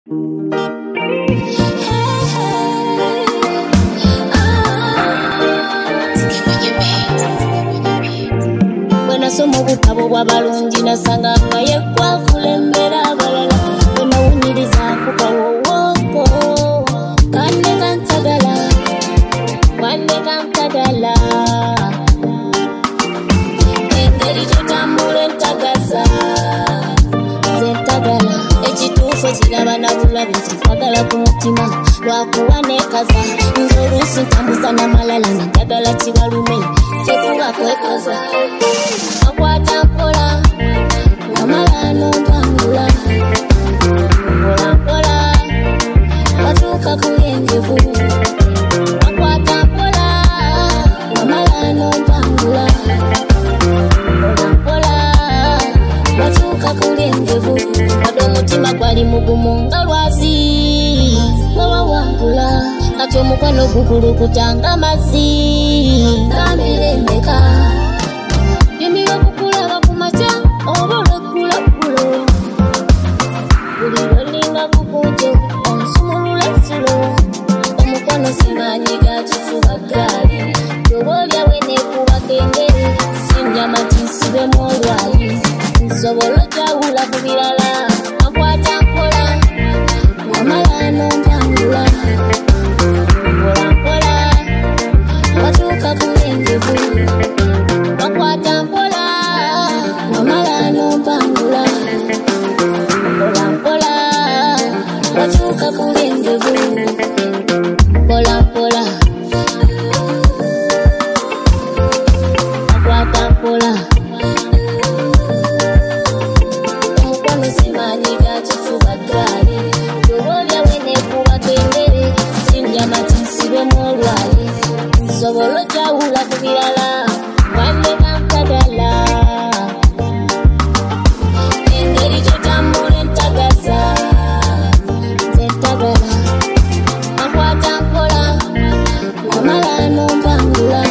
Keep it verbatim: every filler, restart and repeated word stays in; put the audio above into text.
Somo butabo bwa balungi nasanga nga yekwa kulembera abalala wenawunyiriza kukawowoko kande kantagala kande kantagala engeri tutambula entagaza zentagala ekituufu kiraba nabulabi nkikwagala ku mutima lwakuwa nekaza nze oluusi ntambuza n'amalala nentagala kibalume tekuba kwekaza akwata mpola wamala n'ontambula mpola mpola watuuka ku yengevu akwata mpola wamala n'ontambula mpola mpola watuuka ku yengevu wadde omutima gwali mugumu nga lwazi wawawangula kati omukwano gukulukuta nga mazzi ngamirembeka yemiwa kukulaba kumaca oba olweggulaggulo buli lwelinga kukunje onsumulula essulo omukwano simanyiga kifuba gaali yoba olyawe neekubaka engeri sinjama tinsibemu olwayi nsobola okyawula ku birala akwata mpola wamala n'ontambula mpola mpola watuuka ku yengevu wakwata mpola wamala n'ompangula mpola mpola watuuka ku yengevu mpola mpola wakwata mpola omukwano simanyiga kifuba gaali yoba olyawe neekubaka engeri sinjama tinsibemu olwayi nsobola okyawula ku birala wadde kantagala engeri gyotambula entagaza zentagala akwata mpola wamala n'ompangula